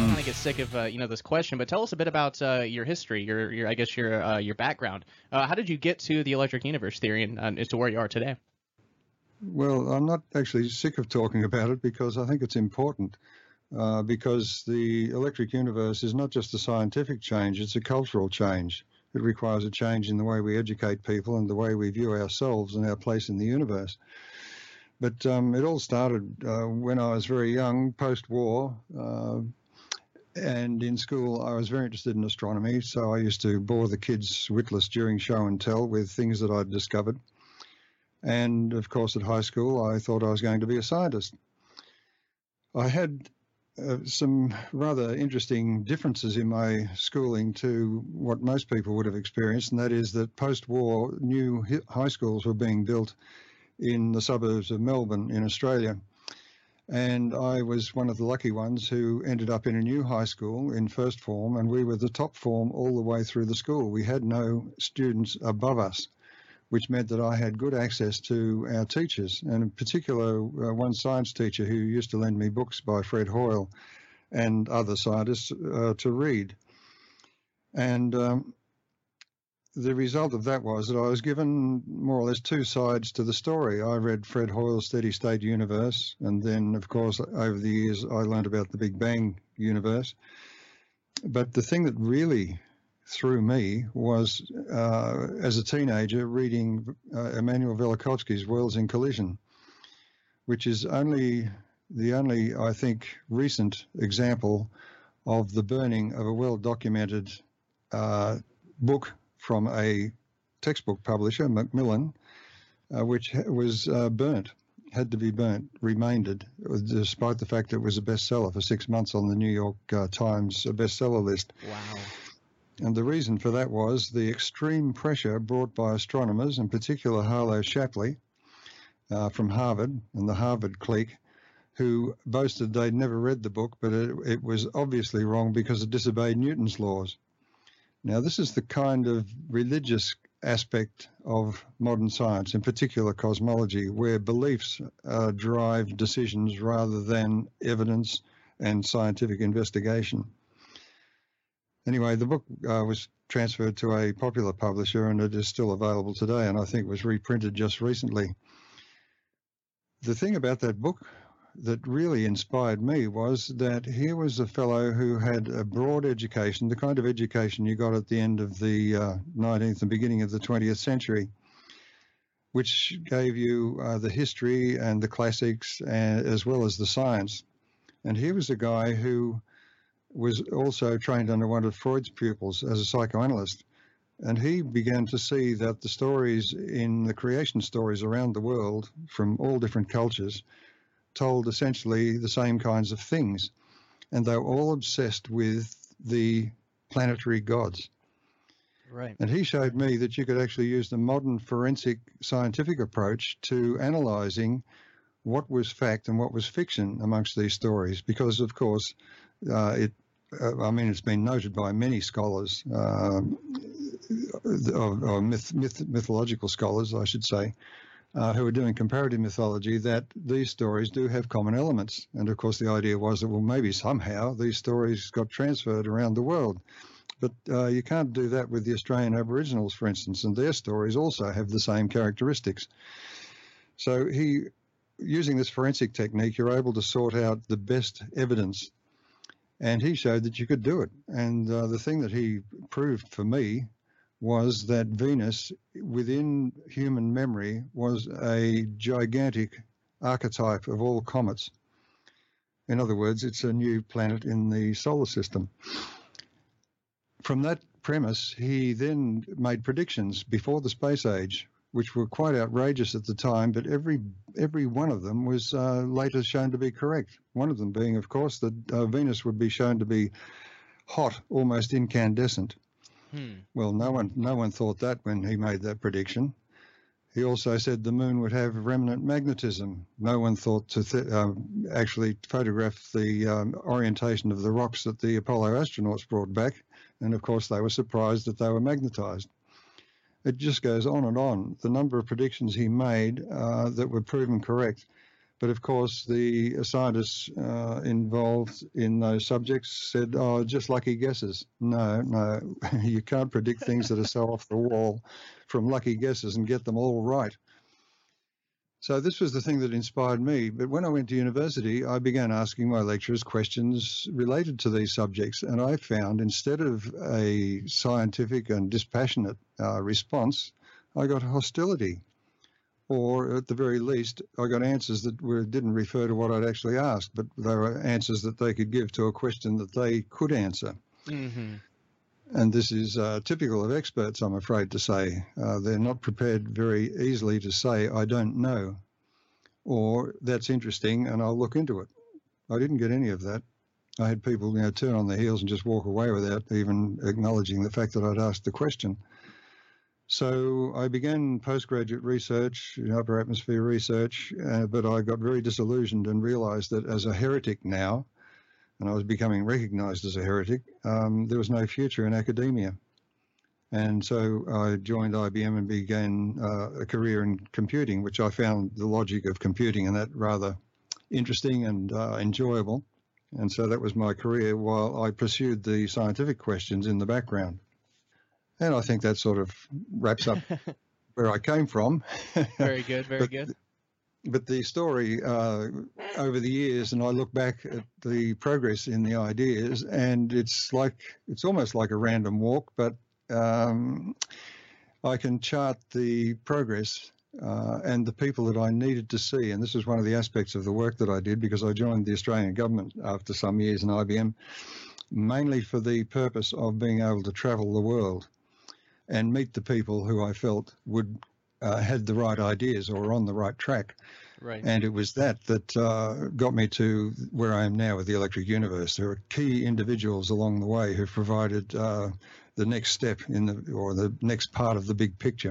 kind of get sick of this question, but tell us a bit about your history, your background. How did you get to the electric universe theory and as to where you are today? Well, I'm not actually sick of talking about it because I think it's important. Because the electric universe is not just a scientific change, it's a cultural change. It requires a change in the way we educate people and the way we view ourselves and our place in the universe. But it all started when I was very young, post-war, and in school I was very interested in astronomy, so I used to bore the kids witless during show and tell with things that I'd discovered. And, of course, at high school I thought I was going to be a scientist. I had some rather interesting differences in my schooling to what most people would have experienced, and that is that post-war new high schools were being built in the suburbs of Melbourne in Australia. And I was one of the lucky ones who ended up in a new high school in first form, and we were the top form all the way through the school. We had no students above us, which meant that I had good access to our teachers, and in particular one science teacher who used to lend me books by Fred Hoyle and other scientists to read. And the result of that was that I was given more or less two sides to the story. I read Fred Hoyle's Steady State Universe, and then, of course, over the years I learned about the Big Bang universe. But the thing that really through me was, as a teenager, reading Immanuel Velikovsky's Worlds in Collision, which is the only, I think, recent example of the burning of a well-documented book from a textbook publisher, Macmillan, which was burnt, had to be burnt, remaindered, despite the fact it was a bestseller for 6 months on the New York Times bestseller list. Wow. And the reason for that was the extreme pressure brought by astronomers, in particular Harlow Shapley from Harvard and the Harvard clique, who boasted they'd never read the book, but it was obviously wrong because it disobeyed Newton's laws. Now, this is the kind of religious aspect of modern science, in particular cosmology, where beliefs drive decisions rather than evidence and scientific investigation. Anyway, the book was transferred to a popular publisher, and it is still available today, and I think was reprinted just recently. The thing about that book that really inspired me was that here was a fellow who had a broad education, the kind of education you got at the end of the 19th and beginning of the 20th century, which gave you the history and the classics as well as the science. And here was a guy who was also trained under one of Freud's pupils as a psychoanalyst. And he began to see that the stories in the creation stories around the world from all different cultures told essentially the same kinds of things. And they were all obsessed with the planetary gods. Right. And he showed me that you could actually use the modern forensic scientific approach to analyzing what was fact and what was fiction amongst these stories, because, of course, it's been noted by many scholars, or mythological scholars, I should say, who are doing comparative mythology, that these stories do have common elements. And, of course, the idea was that, well, maybe somehow these stories got transferred around the world. But you can't do that with the Australian Aboriginals, for instance, and their stories also have the same characteristics. So using this forensic technique, you're able to sort out the best evidence. And he showed that you could do it. And the thing that he proved for me was that Venus, within human memory, was a gigantic archetype of all comets. In other words, it's a new planet in the solar system. From that premise, he then made predictions before the space age, which were quite outrageous at the time, but every one of them was later shown to be correct. One of them being, of course, that Venus would be shown to be hot, almost incandescent. Well, no one thought that when he made that prediction. He also said the moon would have remnant magnetism. No one thought to actually photograph the orientation of the rocks that the Apollo astronauts brought back, and of course they were surprised that they were magnetized. It just goes on and on. The number of predictions he made that were proven correct. But of course, the scientists involved in those subjects said, "Oh, just lucky guesses." No, no, you can't predict things that are so off the wall from lucky guesses and get them all right. So this was the thing that inspired me. But when I went to university, I began asking my lecturers questions related to these subjects. And I found instead of a scientific and dispassionate response, I got hostility. Or at the very least, I got answers that didn't refer to what I'd actually asked, but they were answers that they could give to a question that they could answer. Mm-hmm. And this is typical of experts, I'm afraid to say. They're not prepared very easily to say, "I don't know," or "That's interesting and I'll look into it." I didn't get any of that. I had people, turn on their heels and just walk away without even acknowledging the fact that I'd asked the question. So I began postgraduate research, upper atmosphere research, but I got very disillusioned and realized that as a heretic now, and I was becoming recognized as a heretic, there was no future in academia. And so I joined IBM and began a career in computing, which I found the logic of computing and that rather interesting and enjoyable. And so that was my career while I pursued the scientific questions in the background. And I think that sort of wraps up where I came from. Very good, very good. But the story over the years, and I look back at the progress in the ideas, and it's almost like a random walk, but I can chart the progress and the people that I needed to see. And this is one of the aspects of the work that I did, because I joined the Australian government after some years in IBM, mainly for the purpose of being able to travel the world and meet the people who I felt had the right ideas or were on the right track. Right. And it was that got me to where I am now with the Electric Universe. There are key individuals along the way who provided the next step or the next part of the big picture.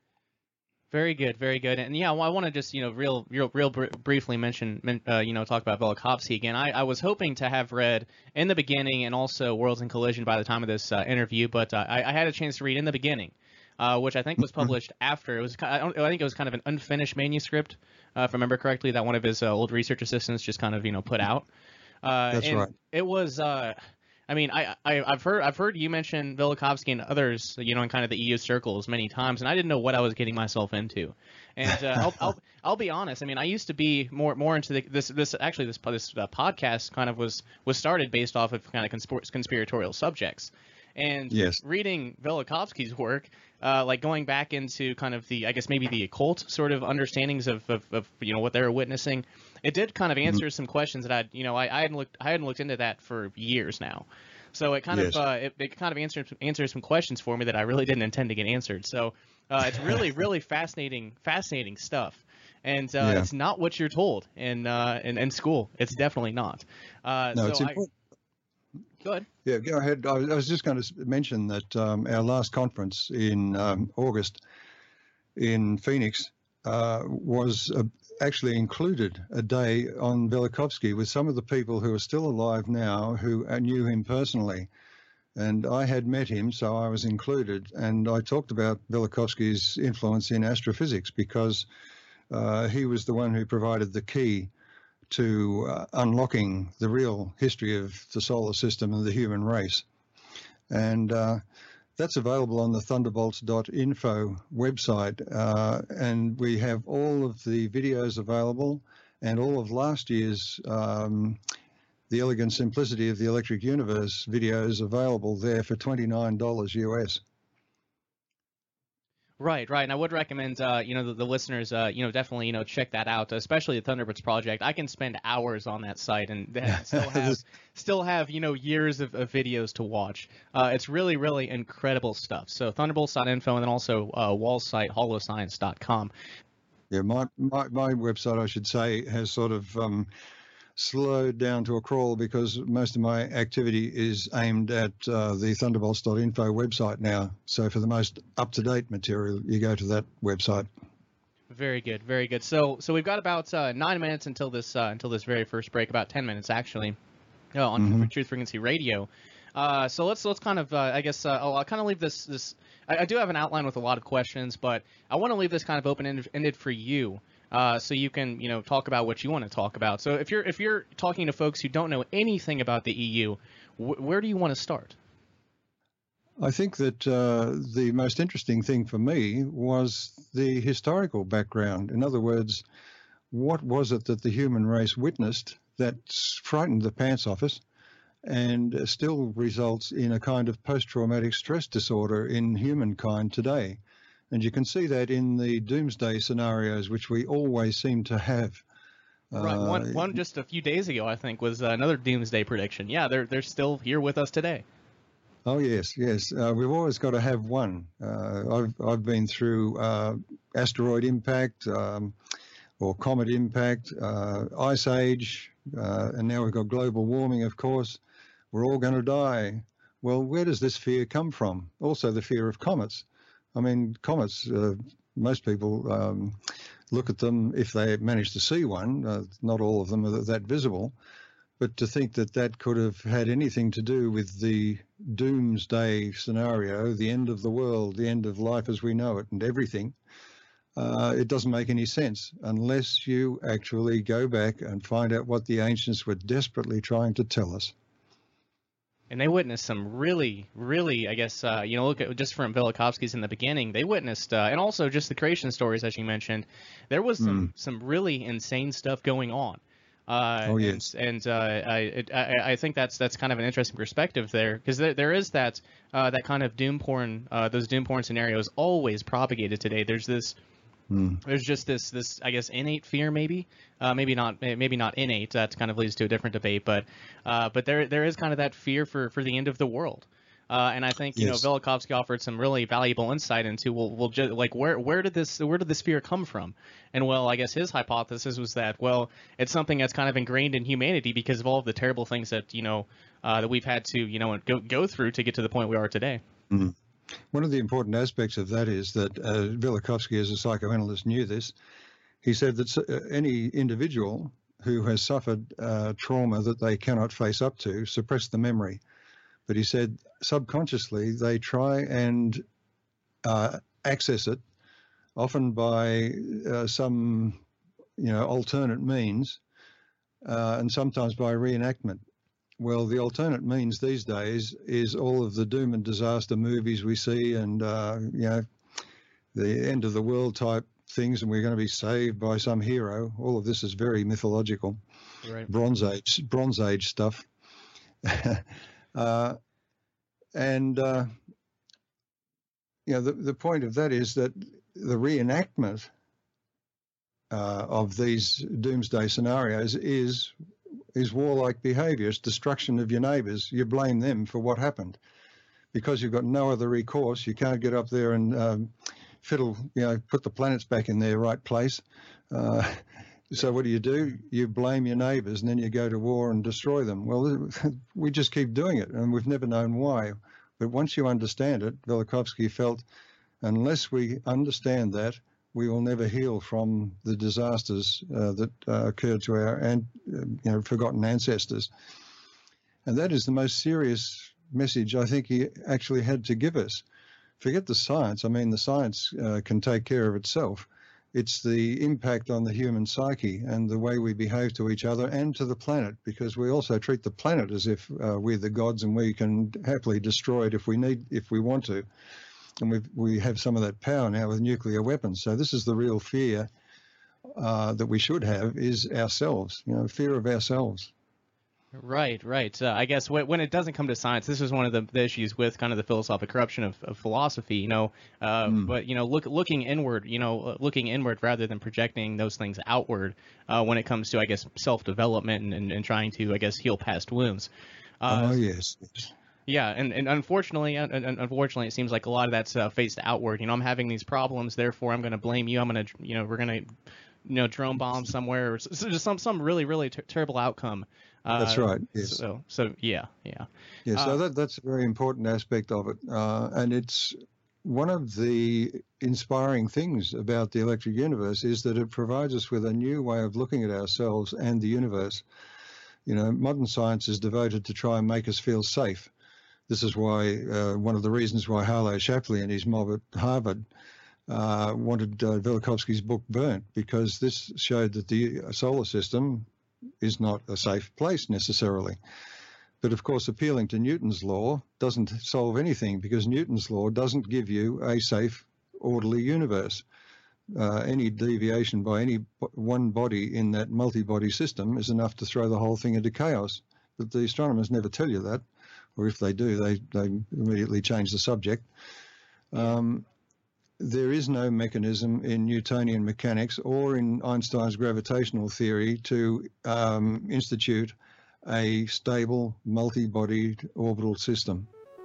Very good, very good. And yeah, well, I want to just, real briefly mention, talk about Velikovsky again. I was hoping to have read In the Beginning and also Worlds in Collision by the time of this interview, but I had a chance to read In the Beginning, which I think was published after. It was, I think it was kind of an unfinished manuscript, if I remember correctly, that one of his old research assistants just kind of, put out. That's right. It was. I mean, I've heard you mention Velikovsky and others, in kind of the EU circles many times, and I didn't know what I was getting myself into. And I'll be honest. I mean, I used to be more into this podcast kind of was started based off of kind of conspiratorial subjects. And yes, reading Velikovsky's work, like going back into kind of I guess maybe the occult sort of understandings of what they were witnessing, it did kind of answer some questions that I hadn't looked into that for years now. So it kind of it kind of answered some questions for me that I really didn't intend to get answered. So it's really fascinating stuff. And it's not what you're told in school. It's definitely not. No, so it's important. Go ahead. Yeah, go ahead. I was just going to mention that our last conference in August in Phoenix was actually included a day on Velikovsky with some of the people who are still alive now who knew him personally. And I had met him, so I was included. And I talked about Velikovsky's influence in astrophysics because he was the one who provided the key to unlocking the real history of the solar system and the human race. And that's available on the thunderbolts.info website. And we have all of the videos available and all of last year's The Elegant Simplicity of the Electric Universe videos available there for $29 US. Right. And I would recommend, the listeners, definitely, check that out, especially the Thunderbirds project. I can spend hours on that site and still have, years of videos to watch. It's really, really incredible stuff. So thunderbolts.info and then also Wall's site, holoscience.com. Yeah, my website, I should say, has sort of slowed down to a crawl because most of my activity is aimed at the thunderbolts.info website now. So for the most up-to-date material, you go to that website. Very good, very good. So we've got about 9 minutes until this very first break, about 10 minutes actually, on Truth Frequency Radio. So let's kind of I guess I'll kind of leave this. I do have an outline with a lot of questions, but I want to leave this kind of open-ended for you. so you can, talk about what you want to talk about. So if you're talking to folks who don't know anything about the EU, where do you want to start? I think that the most interesting thing for me was the historical background. In other words, what was it that the human race witnessed that frightened the pants off us and still results in a kind of post-traumatic stress disorder in humankind today? And you can see that in the doomsday scenarios, which we always seem to have. Right. One just a few days ago, I think, was another doomsday prediction. Yeah, they're still here with us today. Oh yes, yes. We've always got to have one. I've been through asteroid impact or comet impact, ice age, and now we've got global warming. Of course, we're all going to die. Well, where does this fear come from? Also, the fear of comets. I mean, comets. Most people look at them if they manage to see one. Not all of them are that visible. But to think that that could have had anything to do with the doomsday scenario, the end of the world, the end of life as we know it, and everything, it doesn't make any sense unless you actually go back and find out what the ancients were desperately trying to tell us. And they witnessed some really, really, I guess, look at just from Velikovsky's in the beginning, they witnessed, and also just the creation stories, as you mentioned, there was some really insane stuff going on. Oh yes, and I think that's kind of an interesting perspective there, because there is that kind of doom porn, those doom porn scenarios always propagated today. There's just this I guess innate fear, maybe not innate. That kind of leads to a different debate, but there is kind of that fear for the end of the world. And I think Velikovsky offered some really valuable insight into we'll just like where did this fear come from? And well, I guess his hypothesis was that it's something that's kind of ingrained in humanity because of all of the terrible things that that we've had to go through to get to the point we are today. Mm. One of the important aspects of that is that Velikovsky, as a psychoanalyst, knew this. He said that any individual who has suffered trauma that they cannot face up to suppress the memory. But he said subconsciously they try and access it, often by some alternate means, and sometimes by reenactment. Well, the alternate means these days is all of the doom and disaster movies we see, and the end of the world type things, and we're going to be saved by some hero. All of this is very mythological, right. Bronze Age stuff. The point of that is that the reenactment of these doomsday scenarios is warlike behaviour. It's destruction of your neighbours. You blame them for what happened because you've got no other recourse. You can't get up there and fiddle, put the planets back in their right place. So what do? You blame your neighbours and then you go to war and destroy them. Well, we just keep doing it and we've never known why. But once you understand it, Velikovsky felt, unless we understand that, we will never heal from the disasters that occurred to our forgotten ancestors. And that is the most serious message I think he actually had to give us. Forget the science. I mean, the science can take care of itself. It's the impact on the human psyche and the way we behave to each other and to the planet, because we also treat the planet as if we're the gods and we can happily destroy it if we want to. And we have some of that power now with nuclear weapons. So this is the real fear that we should have, is ourselves, fear of ourselves. Right. I guess when it doesn't come to science, this is one of the issues with kind of the philosophic corruption of philosophy, But looking inward rather than projecting those things outward when it comes to, I guess, self-development and trying to, I guess, heal past wounds. Yes. Yeah, and unfortunately, it seems like a lot of that's faced outward. I'm having these problems, therefore I'm going to blame you. I'm going to, we're going to, drone bomb somewhere, or just some really, really terrible outcome. That's right. Yes. So yeah. Yeah. So that's a very important aspect of it, and it's one of the inspiring things about the electric universe is that it provides us with a new way of looking at ourselves and the universe. Modern science is devoted to try and make us feel safe. This is why one of the reasons why Harlow Shapley and his mob at Harvard wanted Velikovsky's book burnt because this showed that the solar system is not a safe place necessarily. But of course, appealing to Newton's law doesn't solve anything, because Newton's law doesn't give you a safe, orderly universe. Any deviation by any one body in that multi-body system is enough to throw the whole thing into chaos. But the astronomers never tell you that, or if they do, they immediately change the subject. There is no mechanism in Newtonian mechanics or in Einstein's gravitational theory to institute a stable, multi-bodied orbital system.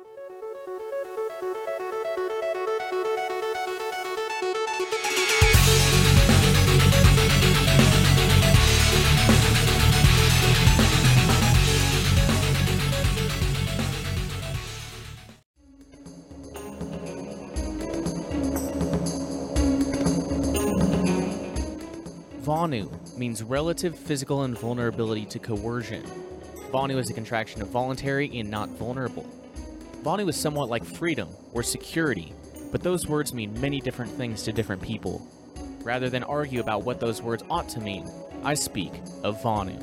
VONU means relative physical invulnerability to coercion. VONU is a contraction of voluntary and not vulnerable. VONU is somewhat like freedom or security, but those words mean many different things to different people. Rather than argue about what those words ought to mean, I speak of VONU.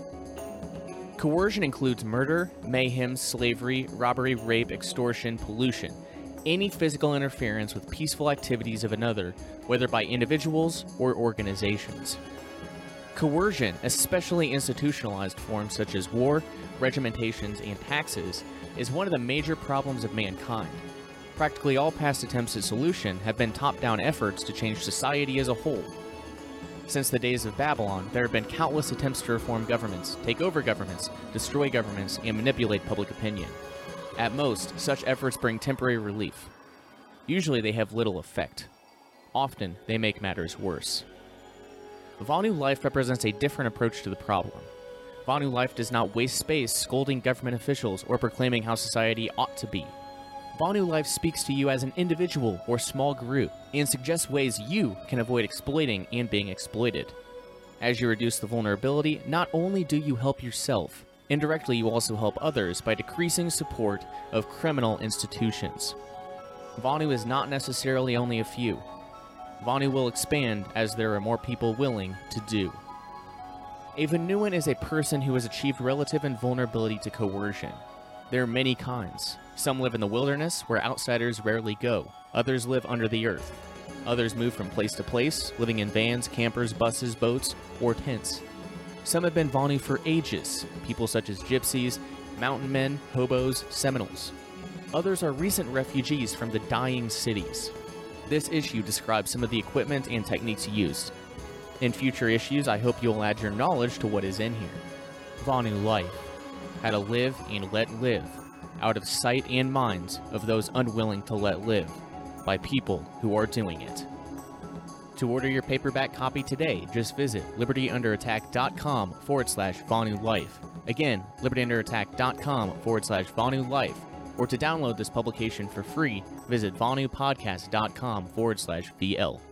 Coercion includes murder, mayhem, slavery, robbery, rape, extortion, pollution, any physical interference with peaceful activities of another, whether by individuals or organizations. Coercion, especially institutionalized forms such as war, regimentations, and taxes, is one of the major problems of mankind. Practically all past attempts at solution have been top-down efforts to change society as a whole. Since the days of Babylon, there have been countless attempts to reform governments, take over governments, destroy governments, and manipulate public opinion. At most, such efforts bring temporary relief. Usually they have little effect. Often, they make matters worse. VONU Life represents a different approach to the problem. VONU Life does not waste space scolding government officials or proclaiming how society ought to be. VONU Life speaks to you as an individual or small group and suggests ways you can avoid exploiting and being exploited. As you reduce the vulnerability, not only do you help yourself, indirectly you also help others by decreasing support of criminal institutions. VONU is not necessarily only a few. VONU will expand as there are more people willing to do. A Vonuan is a person who has achieved relative invulnerability to coercion. There are many kinds. Some live in the wilderness, where outsiders rarely go. Others live under the earth. Others move from place to place, living in vans, campers, buses, boats, or tents. Some have been VONU for ages, people such as gypsies, mountain men, hobos, Seminoles. Others are recent refugees from the dying cities. This issue describes some of the equipment and techniques used. In future issues, I hope you'll add your knowledge to what is in here. VONU Life. How to live and let live, out of sight and minds of those unwilling to let live, by people who are doing it. To order your paperback copy today, just visit libertyunderattack.com/VONU Life. Again, libertyunderattack.com/VONU Life. Or to download this publication for free, visit vonupodcast.com/VL.